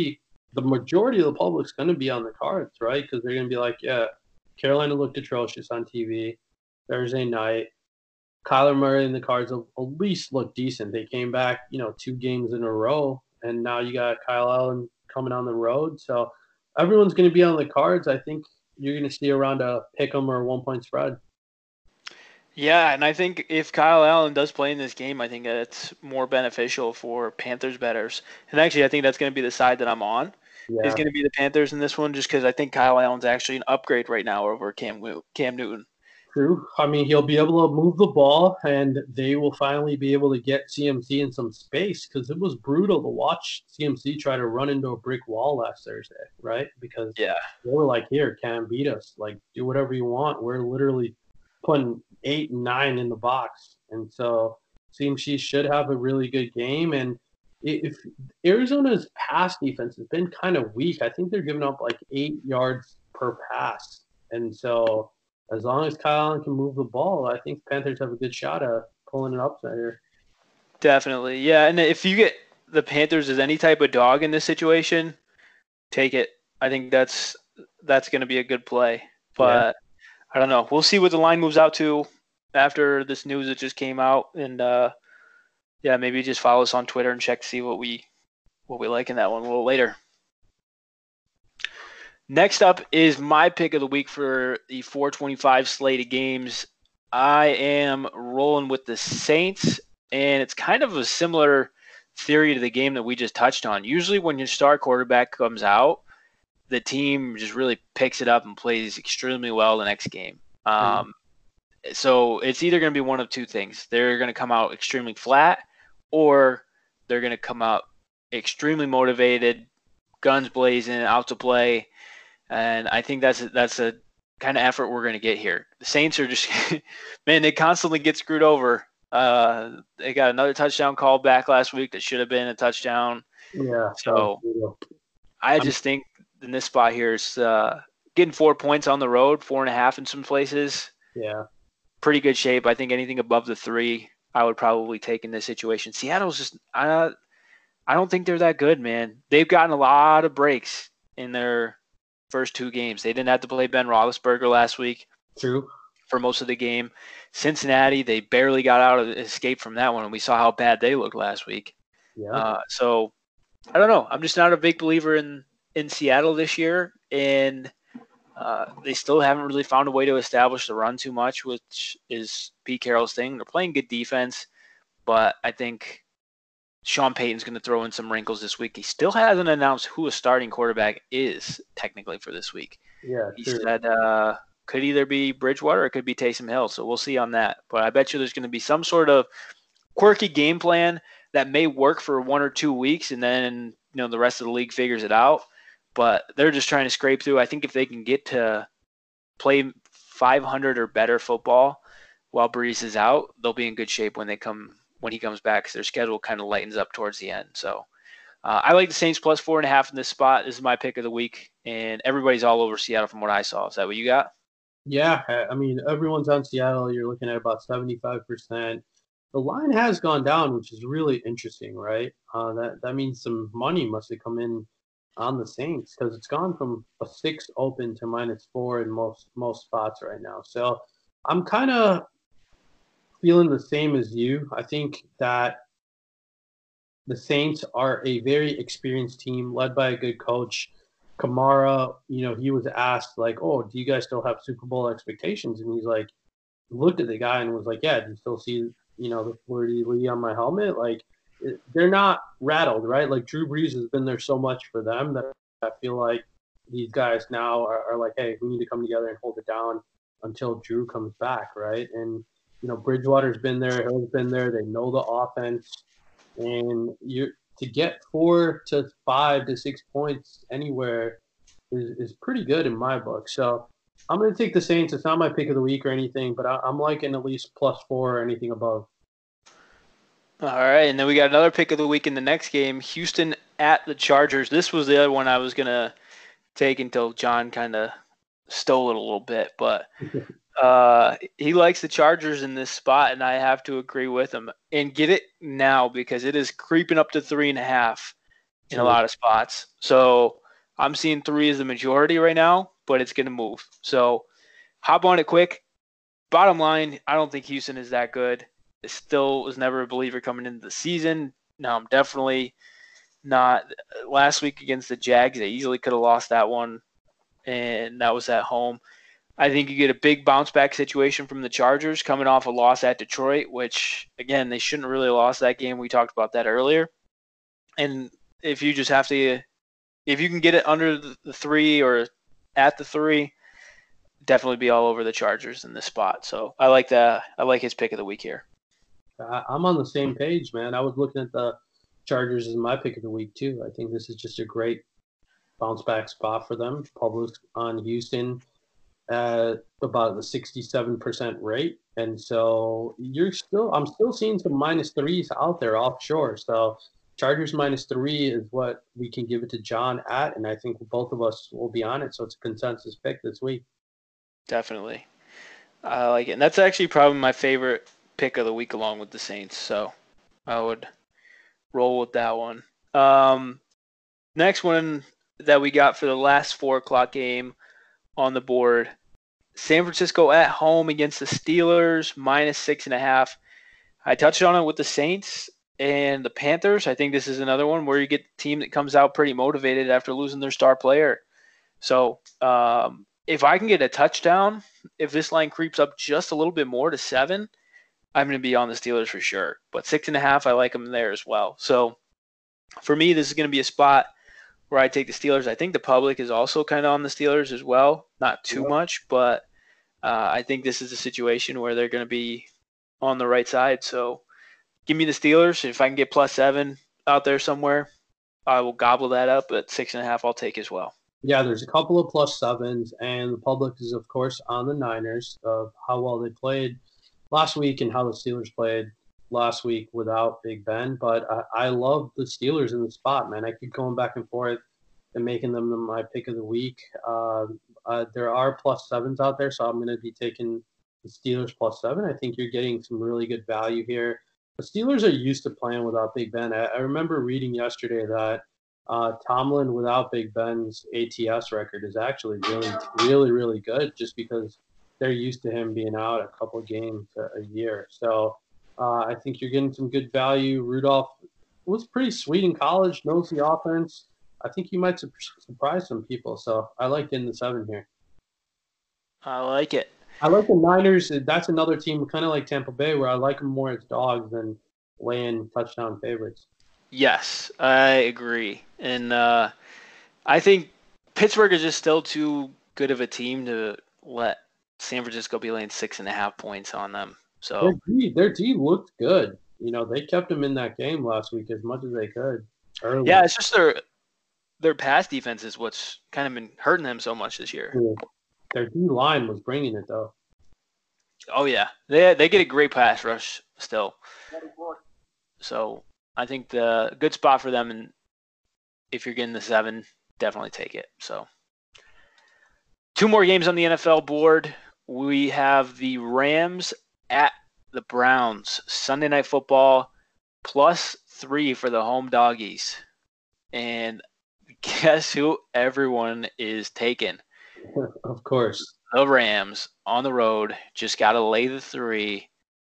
the majority of the public's going to be on the Cards, right? Because they're going to be like, yeah, Carolina looked atrocious on T V Thursday night. Kyler Murray and the Cards at least look decent. They came back, you know, two games in a row, and now you got Kyle Allen coming on the road. So everyone's going to be on the Cards. I think you're going to see around a pick 'em or one point spread. Yeah, and I think if Kyle Allen does play in this game, I think it's more beneficial for Panthers bettors. And actually, I think that's going to be the side that I'm on. Yeah. Is going to be the Panthers in this one, just because I think Kyle Allen's actually an upgrade right now over Cam Cam Newton. True. I mean, he'll be able to move the ball, and they will finally be able to get C M C in some space because it was brutal to watch C M C try to run into a brick wall last Thursday, right? Because yeah, they were like, here, Cam, beat us. Like, do whatever you want. We're literally putting eight and nine in the box. And so C M C should have a really good game. And if Arizona's pass defense has been kind of weak, I think they're giving up like eight yards per pass. And so as long as Kyle Allen can move the ball, I think Panthers have a good shot at pulling an upset here. Definitely. Yeah, and if you get the Panthers as any type of dog in this situation, take it. I think that's that's going to be a good play. But yeah. I don't know. We'll see what the line moves out to after this news that just came out. And, uh, yeah, maybe just follow us on Twitter and check to see what we what we like in that one a little later. Next up is my pick of the week for the four twenty-five slate of games. I am rolling with the Saints, and it's kind of a similar theory to the game that we just touched on. Usually when your star quarterback comes out, the team just really picks it up and plays extremely well the next game. Um, so it's either going to be one of two things. They're going to come out extremely flat, or they're going to come out extremely motivated, guns blazing, out to play. And I think that's a, that's a kind of effort we're going to get here. The Saints are just, man, they constantly get screwed over. Uh, they got another touchdown call back last week that should have been a touchdown. Yeah. So I just think in this spot here is uh, getting four points on the road, four and a half in some places. Yeah. Pretty good shape. I think anything above the three, I would probably take in this situation. Seattle's just, I, I don't think they're that good, man. They've gotten a lot of breaks in their first two games. They didn't have to play Ben Roethlisberger last week. True. For most of the game. Cincinnati, they barely got out of escape from that one, and we saw how bad they looked last week. Yeah. Uh, so I don't know. I'm just not a big believer in in Seattle this year, and uh, they still haven't really found a way to establish the run too much, which is Pete Carroll's thing. They're playing good defense, but I think Sean Payton's going to throw in some wrinkles this week. He still hasn't announced who a starting quarterback is technically for this week. Yeah, he true. said uh, could either be Bridgewater or it could be Taysom Hill. So we'll see on that. But I bet you there's going to be some sort of quirky game plan that may work for one or two weeks, and then you know the rest of the league figures it out. But they're just trying to scrape through. I think if they can get to play five hundred or better football while Brees is out, they'll be in good shape when they come when he comes back, because their schedule kind of lightens up towards the end. So uh, I like the Saints plus four and a half in this spot. This is my pick of the week, and everybody's all over Seattle from what I saw. Is that what you got? Yeah, I mean, everyone's on Seattle. You're looking at about seventy-five percent. The line has gone down, which is really interesting, right? Uh, that, that means some money must have come in on the Saints, because it's gone from a six open to minus four in most most spots right now. So I'm kind of feeling the same as you. I think that the Saints are a very experienced team led by a good coach. Kamara, you know, he was asked like, "Oh, do you guys still have Super Bowl expectations?" And he's like, looked at the guy and was like, "Yeah, do you still see, you know, the fleur-de-lis on my helmet?" Like, they're not rattled, right? Like, Drew Brees has been there so much for them that I feel like these guys now are, are like, "Hey, we need to come together and hold it down until Drew comes back," right? And you know, Bridgewater's been there, Hill's been there. They know the offense, and you to get four to five to six points anywhere is, is pretty good in my book. So I'm going to take the Saints. It's not my pick of the week or anything, but I, I'm liking at least plus four or anything above. All right, and then we got another pick of the week in the next game, Houston at the Chargers. This was the other one I was going to take until John kind of stole it a little bit, but uh, he likes the Chargers in this spot, and I have to agree with him. And get it now, because it is creeping up to three and a half in a lot of spots. So I'm seeing three as the majority right now, but it's going to move. So hop on it quick. Bottom line, I don't think Houston is that good. I still was never a believer coming into the season. Now I'm definitely not. Last week against the Jags, they easily could have lost that one, and that was at home. I think you get a big bounce back situation from the Chargers coming off a loss at Detroit, which, again, they shouldn't really have lost that game. We talked about that earlier. And if you just have to, if you can get it under the three or at the three, definitely be all over the Chargers in this spot. So I like that. I like his pick of the week here. I'm on the same page, man. I was looking at the Chargers as my pick of the week, too. I think this is just a great bounce back spot for them. Public on Houston at about the sixty-seven percent rate. And so you're still, I'm still seeing some minus threes out there offshore. So Chargers minus three is what we can give it to John at. And I think both of us will be on it. So it's a consensus pick this week. Definitely. I like it. And that's actually probably my favorite pick of the week along with the Saints. So I would roll with that one. Um, next one that we got for the last four o'clock game on the board, San Francisco at home against the Steelers, minus six and a half. I touched on it with the Saints and the Panthers. I think this is another one where you get the team that comes out pretty motivated after losing their star player. So um, if I can get a touchdown, if this line creeps up just a little bit more to seven, I'm going to be on the Steelers for sure. But six and a half, I like them there as well. So for me, this is going to be a spot where I take the Steelers. I think the public is also kind of on the Steelers as well. Not too Yep. much, but uh, I think this is a situation where they're going to be on the right side. So give me the Steelers. If I can get plus seven out there somewhere, I will gobble that up. But six and a half, I'll take as well. Yeah, there's a couple of plus sevens, and the public is, of course, on the Niners of how well they played last week and how the Steelers played last week without Big Ben. But I, I love the Steelers in the spot, man. I keep going back and forth and making them my pick of the week. Uh, uh, there are plus sevens out there, so I'm going to be taking the Steelers plus seven. I think you're getting some really good value here. The Steelers are used to playing without Big Ben. I, I remember reading yesterday that uh, Tomlin without Big Ben's A T S record is actually really, really, really good just because they're used to him being out a couple of games a, a year. So uh, I think you're getting some good value. Rudolph was pretty sweet in college, knows the offense. I think you might su- surprise some people. So I like getting the seven here. I like it. I like the Niners. That's another team kind of like Tampa Bay where I like them more as dogs than laying touchdown favorites. Yes, I agree. And uh, I think Pittsburgh is just still too good of a team to let San Francisco be laying six and a half points on them. So Their D, their D looked good. You know, they kept them in that game last week as much as they could early. yeah, it's just their their pass defense is what's kind of been hurting them so much this year. Their D line was bringing it, though. Oh yeah, they they get a great pass rush still. So I think the good spot for them, and if you're getting the seven, definitely take it. So two more games on the N F L board. We have the Rams at the Browns, Sunday Night Football, plus three for the home doggies. And guess who everyone is taking? Of course. The Rams on the road. Just got to lay the three.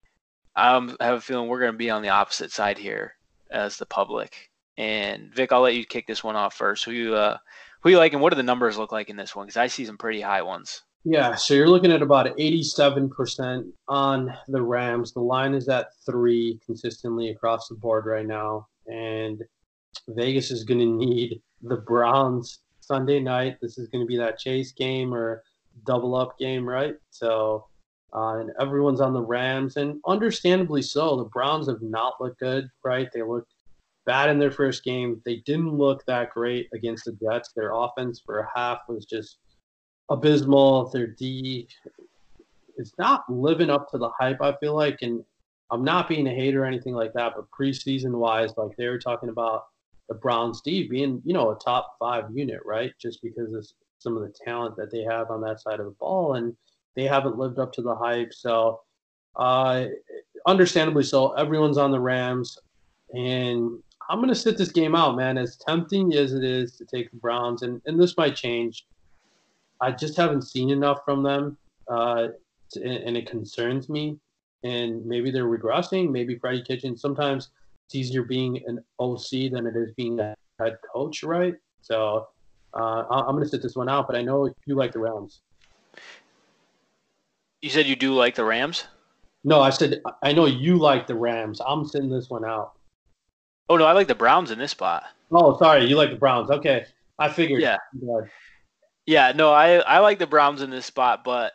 I have a feeling we're going to be on the opposite side here as the public. And Vic, I'll let you kick this one off first. Who you uh, who you like, and what do the numbers look like in this one? Because I see some pretty high ones. Yeah, so you're looking at about eighty-seven percent on the Rams. The line is at three consistently across the board right now. And Vegas is going to need the Browns Sunday night. This is going to be that chase game or double up game, right? So, uh, and everyone's on the Rams, and understandably so. The Browns have not looked good, right? They looked bad in their first game. They didn't look that great against the Jets. Their offense for a half was just abysmal. Their D is not living up to the hype, I feel like. And I'm not being a hater or anything like that, but preseason wise, like they were talking about the Browns D being, you know, a top five unit, right? Just because of some of the talent that they have on that side of the ball, and they haven't lived up to the hype. So, uh, understandably so, everyone's on the Rams, and I'm going to sit this game out, man. As tempting as it is to take the Browns, and, and this might change, I just haven't seen enough from them, uh, to, and it concerns me. And maybe they're regressing. Maybe Freddie Kitchens. Sometimes it's easier being an O C than it is being a head coach, right? So uh, I'm going to sit this one out. But I know you like the Rams. You said you do like the Rams? No, I said I know you like the Rams. I'm sitting this one out. Oh no, I like the Browns in this spot. Oh, sorry, you like the Browns. Okay, I figured. Yeah. Yeah, no, I, I like the Browns in this spot, but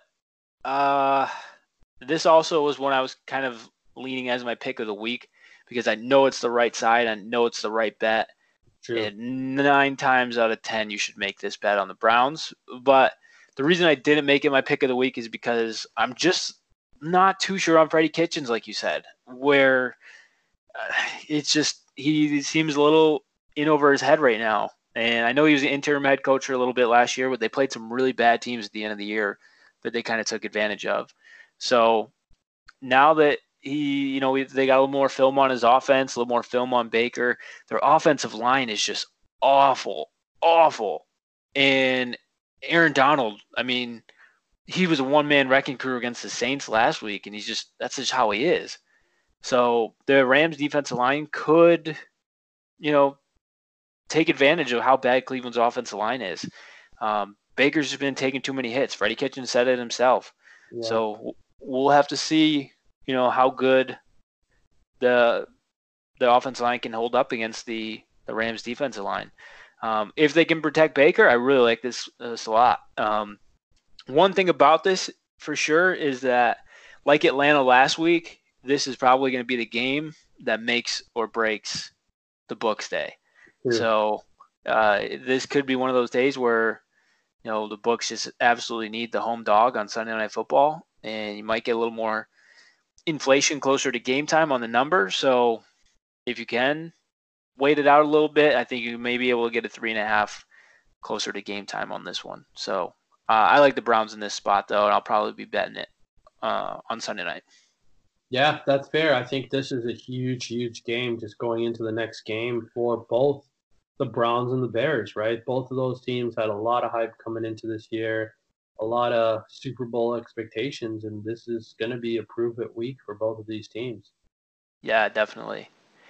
uh, this also was one I was kind of leaning as my pick of the week because I know it's the right side. I know it's the right bet. True. And nine times out of ten, you should make this bet on the Browns. But the reason I didn't make it my pick of the week is because I'm just not too sure on Freddie Kitchens, like you said, where uh, it's just he seems a little in over his head right now. And I know he was an interim head coach for a little bit last year, but they played some really bad teams at the end of the year that they kind of took advantage of. So now that he, you know, they got a little more film on his offense, a little more film on Baker, their offensive line is just awful, awful. And Aaron Donald, I mean, he was a one-man wrecking crew against the Saints last week, and he's just, that's just how he is. So the Rams defensive line could, you know, take advantage of how bad Cleveland's offensive line is. Um, Baker's just been taking too many hits. Freddie Kitchens said it himself. Yeah. So we'll have to see, you know, how good the the offensive line can hold up against the, the Rams defensive line. Um, if they can protect Baker, I really like this, this a lot. Um, one thing about this for sure is that, like Atlanta last week, this is probably going to be the game that makes or breaks the Bucs day. Sure. So uh, this could be one of those days where, you know, the Bucs just absolutely need the home dog on Sunday Night Football, and you might get a little more inflation closer to game time on the number. So if you can wait it out a little bit, I think you may be able to get a three and a half closer to game time on this one. So uh, I like the Browns in this spot, though, and I'll probably be betting it uh, on Sunday night. Yeah, that's fair. I think this is a huge, huge game just going into the next game for both the Browns and the Bears, right? Both of those teams had a lot of hype coming into this year, a lot of Super Bowl expectations, and this is going to be a prove-it week for both of these teams. Yeah, definitely.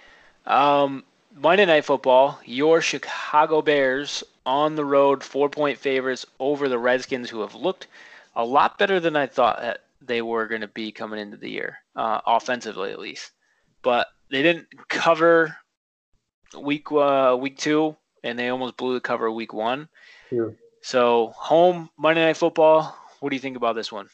Um, Monday Night Football, your Chicago Bears on the road, four-point favorites over the Redskins, who have looked a lot better than I thought they were going to be coming into the year, uh, offensively at least. But they didn't cover week uh, week two, and they almost blew the cover week one. Yeah. So home Monday Night Football. What do you think about this one?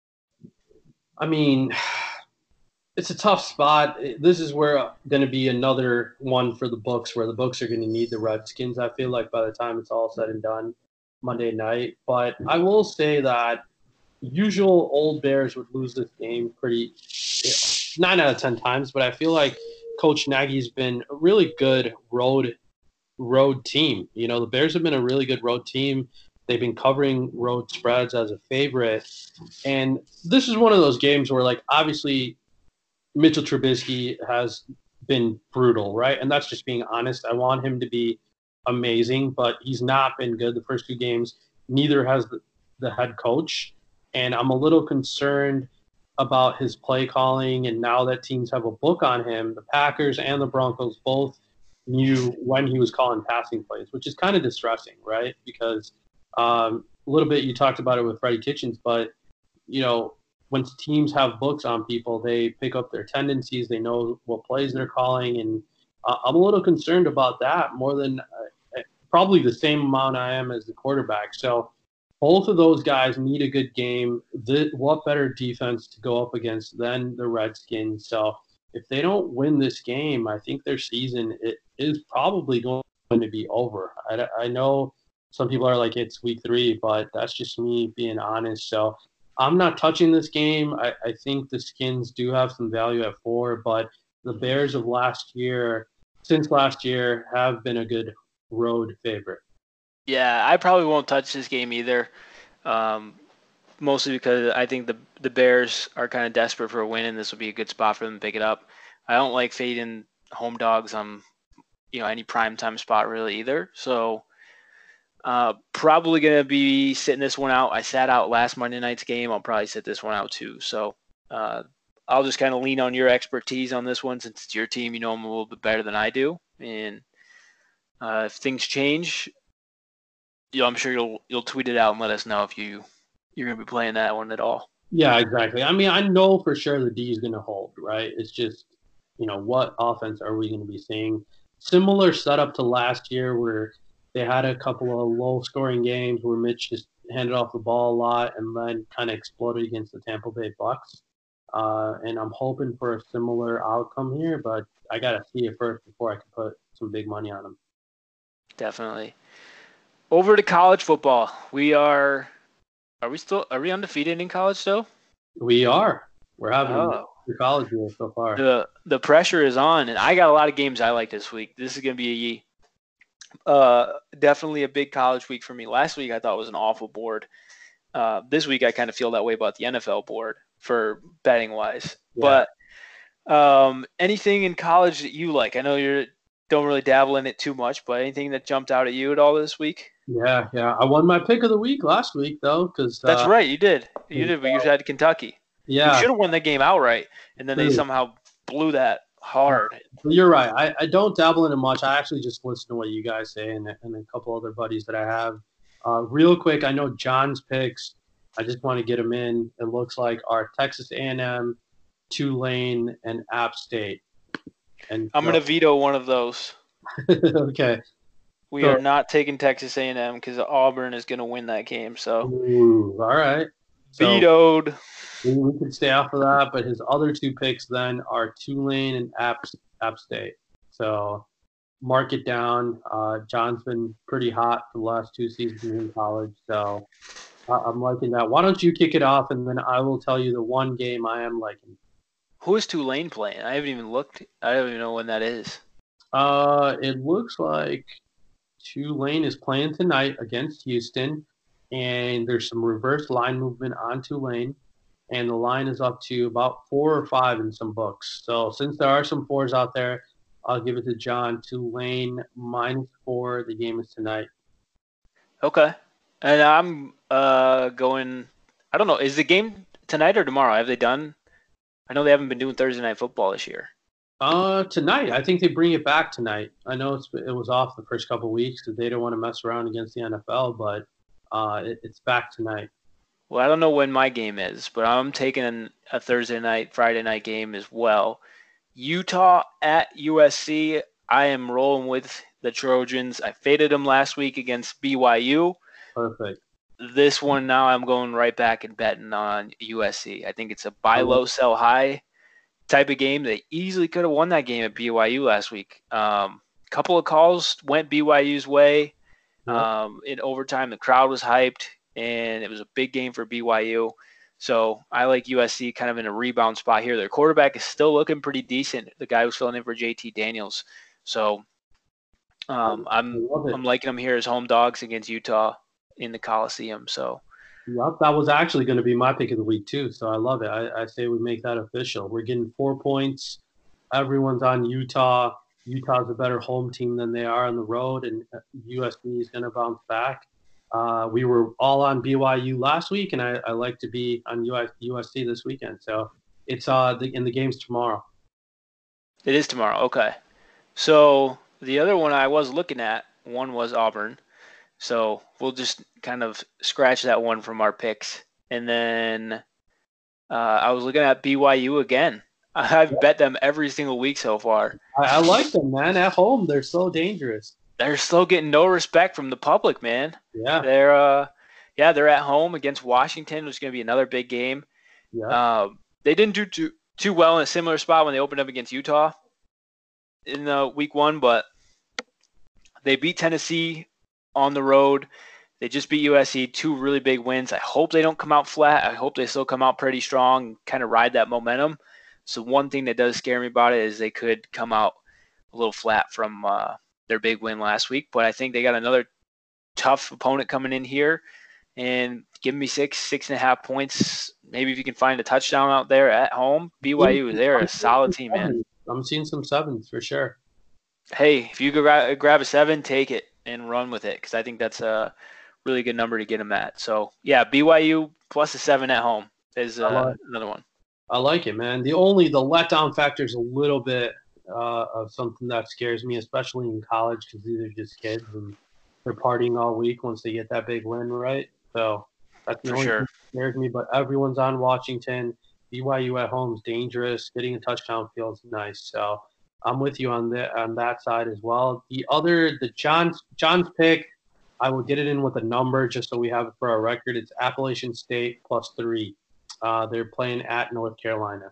I mean, it's a tough spot. This is where going to be another one for the Bucs, where the Bucs are going to need the Redskins. I feel like by the time it's all said and done, Monday night. But I will say that usual old Bears would lose this game pretty you know, nine out of ten times. But I feel like Coach Nagy's been a really good road road team. You know, the Bears have been a really good road team. They've been covering road spreads as a favorite. And this is one of those games where, like, obviously Mitchell Trubisky has been brutal, right? And that's just being honest. I want him to be amazing, but he's not been good the first two games. Neither has the, the head coach. And I'm a little concerned about his play calling. And now that teams have a book on him, the Packers and the Broncos both knew when he was calling passing plays, which is kind of distressing, right? Because um, a little bit you talked about it with Freddie Kitchens, but, you know, when teams have books on people, they pick up their tendencies. They know what plays they're calling. And uh, I'm a little concerned about that more than uh, probably the same amount I am as the quarterback. So both of those guys need a good game. The, what better defense to go up against than the Redskins? So if they don't win this game, I think their season it is probably going to be over. I, I know some people are like, it's week three, but that's just me being honest. So I'm not touching this game. I, I think the Skins do have some value at four, but the Bears of last year, since last year, have been a good road favorite. Yeah, I probably won't touch this game either, um, mostly because I think the the Bears are kind of desperate for a win, and this will be a good spot for them to pick it up. I don't like fading home dogs on, you know, any primetime spot really either. So uh, probably going to be sitting this one out. I sat out last Monday night's game. I'll probably sit this one out too. So uh, I'll just kind of lean on your expertise on this one since it's your team. You know them a little bit better than I do. And uh, if things change, you know, I'm sure you'll you'll tweet it out and let us know if you you're going to be playing that one at all. Yeah, exactly. I mean, I know for sure the D is going to hold, right? It's just, you know, what offense are we going to be seeing? Similar setup to last year where they had a couple of low-scoring games where Mitch just handed off the ball a lot and then kind of exploded against the Tampa Bay Bucks. Uh, and I'm hoping for a similar outcome here, but I got to see it first before I can put some big money on them. Definitely. Over to college football. We are are we still are we undefeated in college still? We are. We're having Oh. a college year so far. The the pressure is on, and I got a lot of games I like this week. This is going to be uh, definitely a big college week for me. Last week I thought was an awful board. Uh, this week I kind of feel that way about the N F L board for betting wise. Yeah. But um, anything in college that you like? I know you don't really dabble in it too much, but anything that jumped out at you at all this week? Yeah, yeah. I won my pick of the week last week, though, because That's uh, right, you did. You did, but you had Kentucky. yeah, You should have won the game outright, and then they True. somehow blew that hard. You're right. I, I don't dabble in it much. I actually just listen to what you guys say and, and a couple other buddies that I have. Uh, real quick, I know John's picks. I just want to get them in. It looks like our Texas A and M, Tulane, and App State. And I'm so, going to veto one of those. okay. We So- are not taking Texas A and M because Auburn is going to win that game. So Ooh, all right. So vetoed. we, we can stay off of that, but his other two picks then are Tulane and App, App State. So mark it down. Uh, John's been pretty hot for the last two seasons in college, so I, I'm liking that. Why don't you kick it off, and then I will tell you the one game I am liking. Who is Tulane playing? I haven't even looked. I don't even know when that is. Uh, it looks like Tulane is playing tonight against Houston, and there's some reverse line movement on Tulane, and the line is up to about four or five in some books. So since there are some fours out there, I'll give it to John. Tulane minus four. The game is tonight. Okay. And I'm uh, going – I don't know. Is the game tonight or tomorrow? Have they done – I know they haven't been doing Thursday Night Football this year. Uh, tonight. I think they bring it back tonight. I know it's, it was off the first couple of weeks because they don't want to mess around against the N F L, but uh, it, it's back tonight. Well, I don't know when my game is, but I'm taking a Thursday night, Friday night game as well. Utah at U S C. I am rolling with the Trojans. I faded them last week against B Y U. Perfect. This one now I'm going right back and betting on U S C. I think it's a buy low, sell high type of game. They easily could have won that game at B Y U last week. Um, couple of calls went B Y U's way. Um, in overtime, the crowd was hyped, and it was a big game for B Y U. So I like U S C kind of in a rebound spot here. Their quarterback is still looking pretty decent. The guy who's filling in for J T Daniels. So um, I'm I'm liking them here as home dogs against Utah in the Coliseum. So. Yep, that was actually going to be my pick of the week too, so I love it. I, I say we make that official. We're getting four points. Everyone's on Utah. Utah's a better home team than they are on the road, and U S C is going to bounce back. Uh, we were all on B Y U last week, and I, I like to be on U S C this weekend. So it's uh the, in the games tomorrow. It is tomorrow. Okay. So the other one I was looking at, one was Auburn. So we'll just kind of scratch that one from our picks. And then uh, I was looking at B Y U again. I've bet them every single week so far. I, I like them, man. At home, they're so dangerous. They're still getting no respect from the public, man. Yeah. They're uh, yeah, they're at home against Washington, which is going to be another big game. Yeah. Um, they didn't do too too well in a similar spot when they opened up against Utah in uh, week one, but they beat Tennessee on the road. They just beat U S C, two really big wins. I hope they don't come out flat. I hope they still come out pretty strong and kind of ride that momentum. So one thing that does scare me about it is they could come out a little flat from uh, their big win last week. But I think they got another tough opponent coming in here. And give me six, six and a half points. Maybe if you can find a touchdown out there at home. B Y U, they're a solid team, man. I'm seeing some sevens for sure. Hey, if you could gra- grab a seven, take it and run with it because I think that's a really good number to get them at. So yeah, B Y U plus a seven at home is I uh, like, another one. I like it, man. The only the letdown factor is a little bit uh, of something that scares me, especially in college, because these are just kids and they're partying all week once they get that big win, right? So that's the For only thing sure. that scares me. But everyone's on Washington. B Y U at home is dangerous. Getting a touchdown feels nice. So I'm with you on that on that side as well. The other, the John's John's pick, I will get it in with a number just so we have it for our record. It's Appalachian State plus three. Uh, they're playing at North Carolina.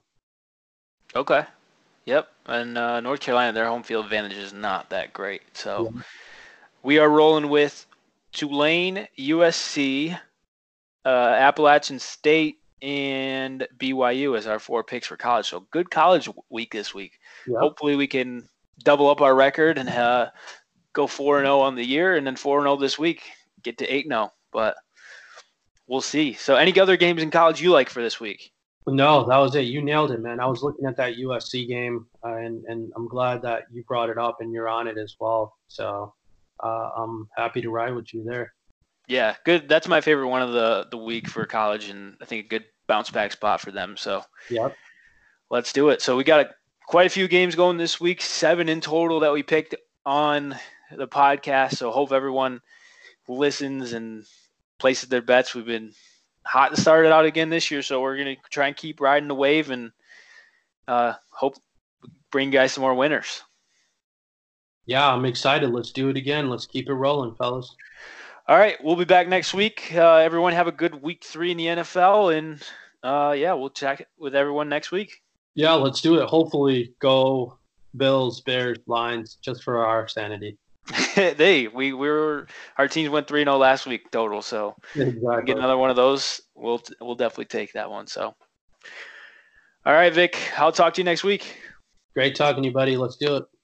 Okay. Yep. And uh, North Carolina, their home field advantage is not that great. So Yeah. we are rolling with Tulane, U S C, uh, Appalachian State, and B Y U as our four picks for college. So good college week this week. Yep. Hopefully we can double up our record and uh, go four and zero on the year, and then four and zero this week, get to eight and zero. But we'll see. So any other games in college you like for this week? No, that was it. You nailed it, man. I was looking at that U S C game, uh, and and I'm glad that you brought it up and you're on it as well. So uh, I'm happy to ride with you there. Yeah, good. That's my favorite one of the the week for college, and I think a good bounce back spot for them. So Yep. let's do it. So we got a, quite a few games going this week, seven in total that we picked on the podcast. So hope everyone listens and places their bets. We've been hot to start it out again this year, so we're gonna try and keep riding the wave and uh, hope bring you guys some more winners. Yeah, I'm excited. Let's do it again. Let's keep it rolling, fellas. All right, we'll be back next week. Uh, everyone have a good week three in the N F L, and uh, yeah, we'll check with everyone next week. Yeah, let's do it. Hopefully, go Bills, Bears, Lions, just for our sanity. they we we were our teams went three and zero last week total, so we can get Exactly. another one of those. We'll we'll definitely take that one. So, all right, Vic, I'll talk to you next week. Great talking to you, buddy. Let's do it.